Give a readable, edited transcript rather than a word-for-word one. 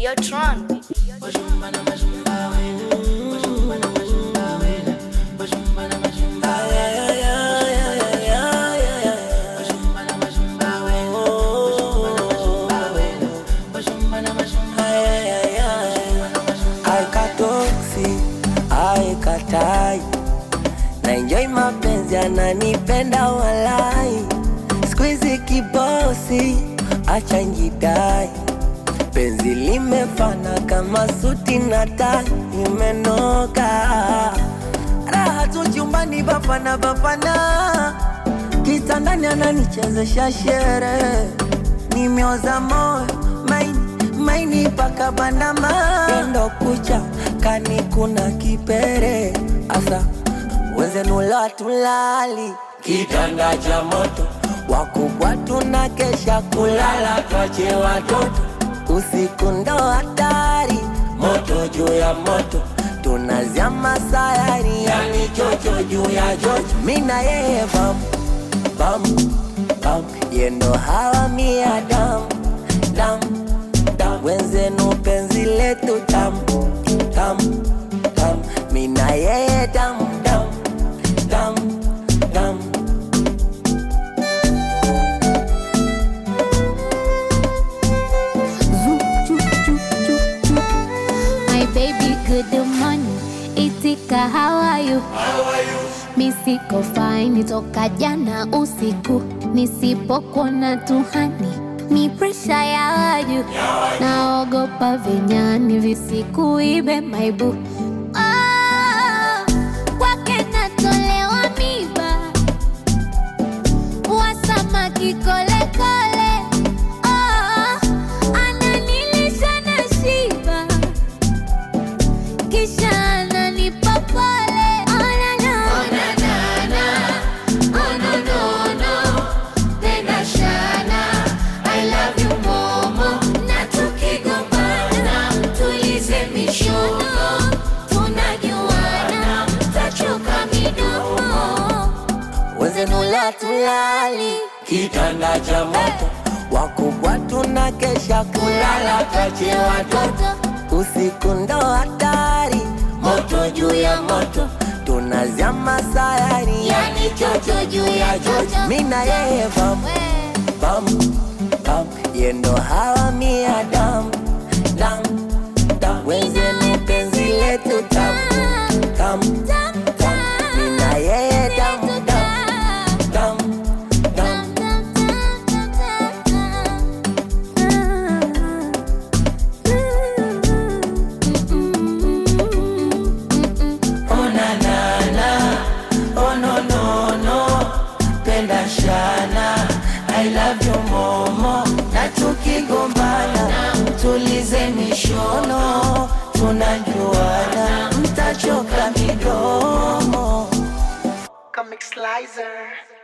Videotron. Aikatai na enjoy mapenzi ananipenda walai, squeeze kibosi acha njidai, penzi limefana kama suti na tai imenoka, raha tu chumbani bapana kitandani ananichezesha shere, nimeoza moyo maini paka bandama, endo kucha kani kuna kipere asa wenzenu la tulali kitanda cha moto, wakubwa tunakesha kulala twache watoto, usiku ndo hatari, moto juu ya moto tunazama sayari, yani chocho juu ya chocho, mina yeye bam yendo hawa miadam dam wenzenu penzi letu tam mina yeye dam My baby good morning, itika how are you? Mi siko fine toka jana usiku, nisipokuona tuhani mi pressure ya waju, naogopa vinyani visikuibe my boo. Kwake natolewa miba, wasamaki kolekole. Ananilisha na shiba, kisha ananipa pole. Wenzenu la tulali kitanda cha moto, wakubwa tunakesha kulala twache watoto, usiku ndo hatari, moto juu ya moto tunazama sayari, yani chocho juu ya chocho, mina yeye bam yendo hawa miadam wenzenu penzi letu tam mina yeye dam I love you momo, na tukigombana tulize mishono, tunajuana mtachoka midomo. Comic Slicer.